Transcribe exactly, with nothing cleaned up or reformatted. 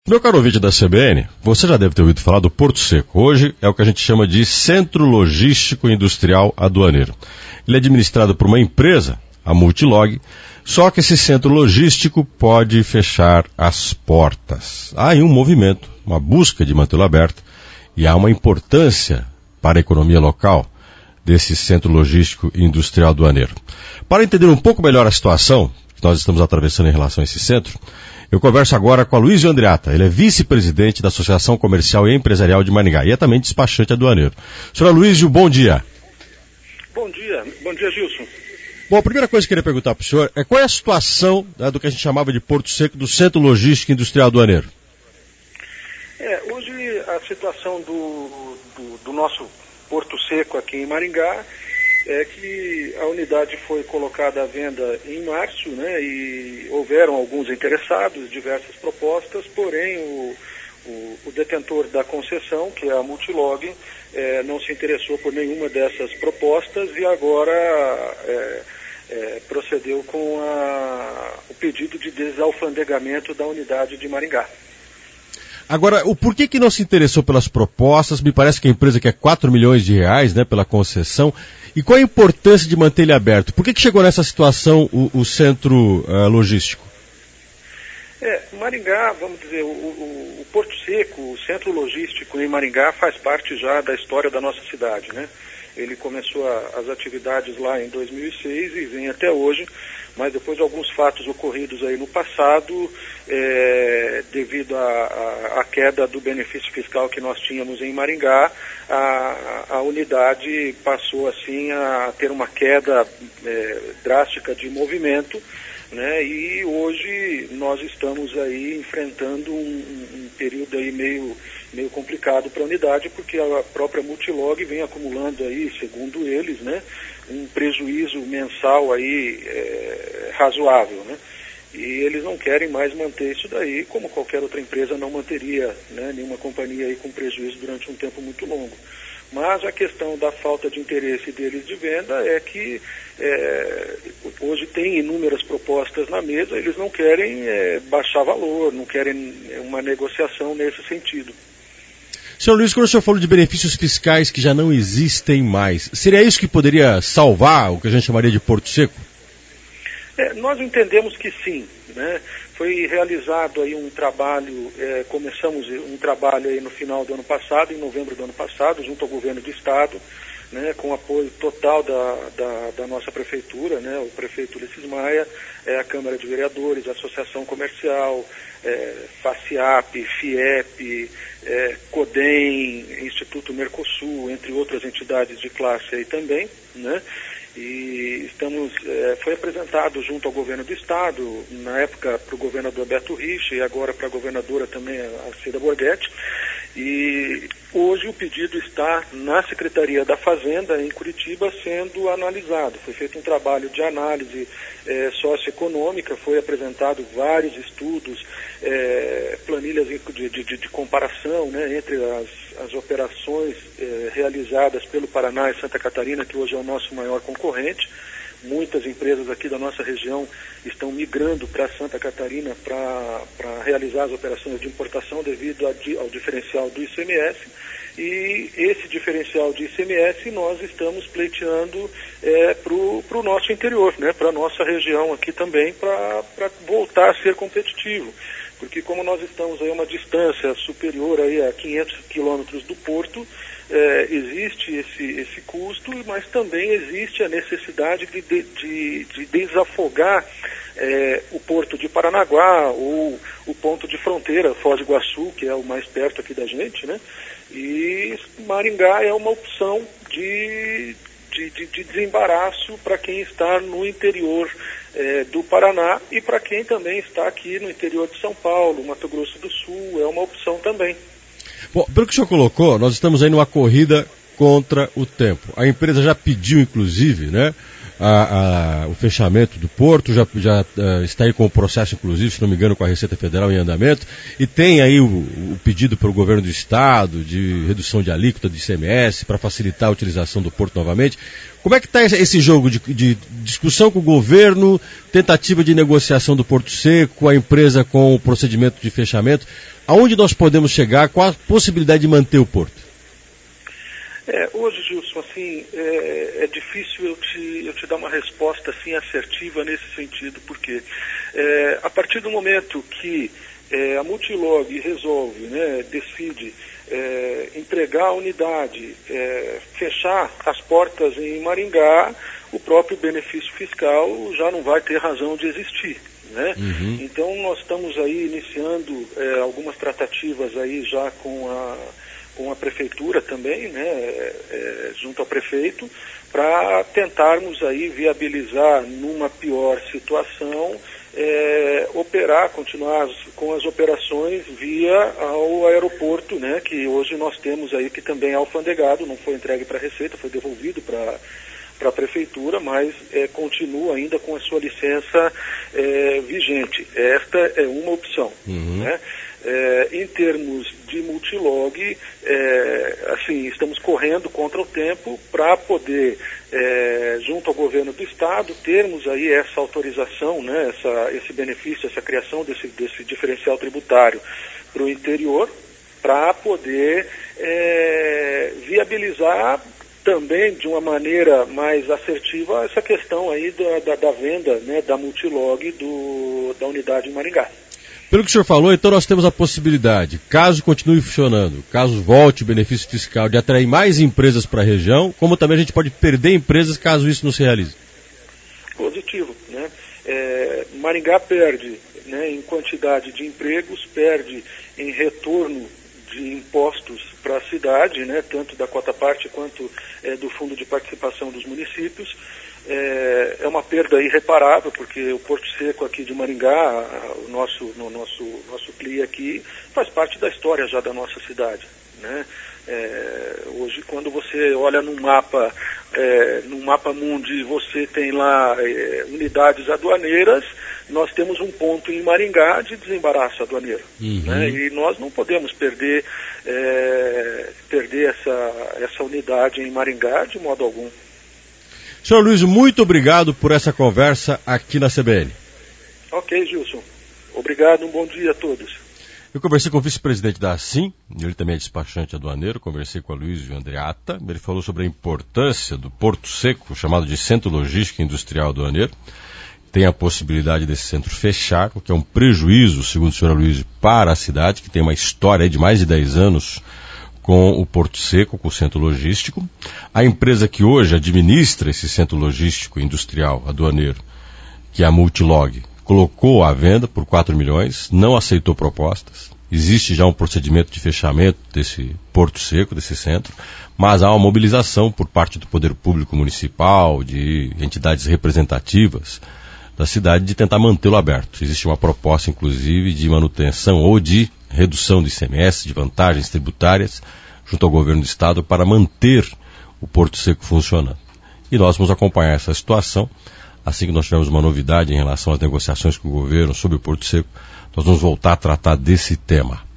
Meu caro ouvinte da C B N, você já deve ter ouvido falar do Porto Seco. Hoje é o que a gente chama de Centro Logístico Industrial Aduaneiro. Ele é administrado por uma empresa, a Multilog, só que esse centro logístico pode fechar as portas. Há aí um movimento, uma busca de mantê-lo aberto, e há uma importância para a economia local desse Centro Logístico Industrial Aduaneiro. Para entender um pouco melhor a situação que nós estamos atravessando em relação a esse centro, eu converso agora com Aloysio Andreatta. Ele é vice-presidente da Associação Comercial e Empresarial de Maringá e é também despachante aduaneiro. Senhor Aloysio, bom dia. Bom dia. Bom dia, Gilson. Bom, a primeira coisa que eu queria perguntar para o senhor é qual é a situação, né, do que a gente chamava de Porto Seco, do Centro Logístico Industrial Aduaneiro? É, hoje a situação do, do, do nosso Porto Seco aqui em Maringá é que a unidade foi colocada à venda em março, né, e houveram alguns interessados, diversas propostas, porém o, o, o detentor da concessão, que é a Multilog, é, não se interessou por nenhuma dessas propostas e agora é, é, procedeu com a, o pedido de desalfandegamento da unidade de Maringá. Agora, o porquê que não se interessou pelas propostas? Me parece que a empresa quer quatro milhões de reais, né, pela concessão. E qual a importância de manter ele aberto? Por que que chegou nessa situação o, o centro uh, logístico? É, Maringá, vamos dizer, o, o, o Porto Seco, o centro logístico em Maringá faz parte já da história da nossa cidade, né? Ele começou a, as atividades lá em dois mil e seis e vem até hoje, mas depois de alguns fatos ocorridos aí no passado, é, devido à queda do benefício fiscal que nós tínhamos em Maringá, a, a unidade passou assim a ter uma queda é, drástica de movimento, né? E hoje nós estamos aí enfrentando um, um período aí meio, meio complicado para a unidade, porque a própria Multilog vem acumulando aí, segundo eles, né, um prejuízo mensal aí é, razoável, né? E eles não querem mais manter isso daí, como qualquer outra empresa não manteria, né, nenhuma companhia aí com prejuízo durante um tempo muito longo. Mas a questão da falta de interesse deles de venda é que é, hoje tem inúmeras propostas na mesa, eles não querem é, baixar valor, não querem uma negociação nesse sentido. Senhor Luiz, quando o senhor falou de benefícios fiscais que já não existem mais, seria isso que poderia salvar o que a gente chamaria de Porto Seco? É, nós entendemos que sim, né? Foi realizado aí um trabalho, é, começamos um trabalho aí no final do ano passado, em novembro do ano passado, junto ao governo do estado, né, com apoio total da, da, da nossa prefeitura, né, o prefeito Ulisses Maia, é, a Câmara de Vereadores, a Associação Comercial, é, FACIAP, FIEP, é, CODEM, Instituto Mercosul, entre outras entidades de classe aí também, né? E estamos, é, foi apresentado junto ao governo do estado, na época para o governador Beto Richa e agora para a governadora também, a Cida Borghetti. E hoje o pedido está na Secretaria da Fazenda, em Curitiba, sendo analisado. Foi feito um trabalho de análise é, socioeconômica, foi apresentado vários estudos, é, planilhas de, de, de comparação, né, entre as, as operações é, realizadas pelo Paraná e Santa Catarina, que hoje é o nosso maior concorrente. Muitas empresas aqui da nossa região estão migrando para Santa Catarina para realizar as operações de importação devido a, ao diferencial do I C M S. E esse diferencial de I C M S nós estamos pleiteando é, para o nosso interior, né, para a nossa região aqui também, para voltar a ser competitivo. Porque como nós estamos aí a uma distância superior aí a quinhentos quilômetros do porto, É, existe esse, esse custo, mas também existe a necessidade de, de, de, de desafogar é, o porto de Paranaguá ou o ponto de fronteira, Foz do Iguaçu, que é o mais perto aqui da gente, né? E Maringá é uma opção de, de, de, de desembaraço para quem está no interior é, do Paraná e para quem também está aqui no interior de São Paulo, Mato Grosso do Sul, é uma opção também. Bom, pelo que o senhor colocou, nós estamos aí numa corrida contra o tempo. A empresa já pediu, inclusive, né, a, a, o fechamento do porto, já, já uh, está aí com o processo, inclusive, se não me engano, com a Receita Federal em andamento, e tem aí o, o pedido pelo governo do estado de redução de alíquota de I C M S para facilitar a utilização do porto novamente. Como é que está esse jogo de, de discussão com o governo, tentativa de negociação do Porto Seco, a empresa com o procedimento de fechamento? aonde nós podemos chegar? Qual a possibilidade de manter o porto? É, hoje, Gilson, assim, é, é difícil eu te, eu te dar uma resposta assim, assertiva nesse sentido, porque é, a partir do momento que é, a Multilog resolve, né, decide é, entregar a unidade, é, fechar as portas em Maringá, o próprio benefício fiscal já não vai ter razão de existir. Né? Uhum. Então nós estamos aí iniciando é, algumas tratativas aí já com a com a prefeitura também, né, é, junto ao prefeito, para tentarmos aí viabilizar numa pior situação, é, operar, continuar as, com as operações via ao aeroporto, né, que hoje nós temos aí, que também é alfandegado, não foi entregue para a Receita, foi devolvido para para a prefeitura, mas é, continua ainda com a sua licença é, vigente. Esta é uma opção. Uhum. Né? É, em termos de Multilog, é, assim, estamos correndo contra o tempo para poder, é, junto ao governo do estado, termos aí essa autorização, né, essa, esse benefício, essa criação desse, desse diferencial tributário para o interior, para poder é, viabilizar também de uma maneira mais assertiva essa questão aí da, da, da venda, né, da Multilog do, da unidade em Maringá. Pelo que o senhor falou, então nós temos a possibilidade, caso continue funcionando, caso volte o benefício fiscal, de atrair mais empresas para a região, como também a gente pode perder empresas caso isso não se realize. Positivo, né? É, Maringá perde, né, em quantidade de empregos, perde em retorno de impostos para a cidade, né, tanto da cota parte quanto é, do fundo de participação dos municípios. É, é uma perda irreparável, porque o Porto Seco aqui de Maringá, o nosso, no nosso, nosso C L I aqui, faz parte da história já da nossa cidade. Né? É, hoje, quando você olha num mapa, é, num mapa mundi, você tem lá é, unidades aduaneiras, nós temos um ponto em Maringá de desembaraço aduaneiro. Uhum. Né? E nós não podemos perder, é, perder essa, essa unidade em Maringá de modo algum. Senhor Luiz, muito obrigado por essa conversa aqui na C B N. Ok, Gilson. Obrigado, um bom dia a todos. Eu conversei com o vice-presidente da ASIM, ele também é despachante aduaneiro, conversei com a Luísio Andreata, ele falou sobre a importância do Porto Seco, chamado de Centro Logístico Industrial Aduaneiro. Tem a possibilidade desse centro fechar, o que é um prejuízo, segundo o senhor Luísio, para a cidade, que tem uma história de mais de dez anos com o Porto Seco, com o centro logístico. A empresa que hoje administra esse centro logístico industrial aduaneiro, que é a Multilog, colocou à venda por quatro milhões, não aceitou propostas. Existe já um procedimento de fechamento desse Porto Seco, desse centro, mas há uma mobilização por parte do poder público municipal, de entidades representativas da cidade, de tentar mantê-lo aberto. Existe uma proposta, inclusive, de manutenção ou de redução do I C M S, de vantagens tributárias, junto ao governo do estado, para manter o Porto Seco funcionando. E nós vamos acompanhar essa situação. Assim que nós tivermos uma novidade em relação às negociações com o governo sobre o Porto Seco, nós vamos voltar a tratar desse tema.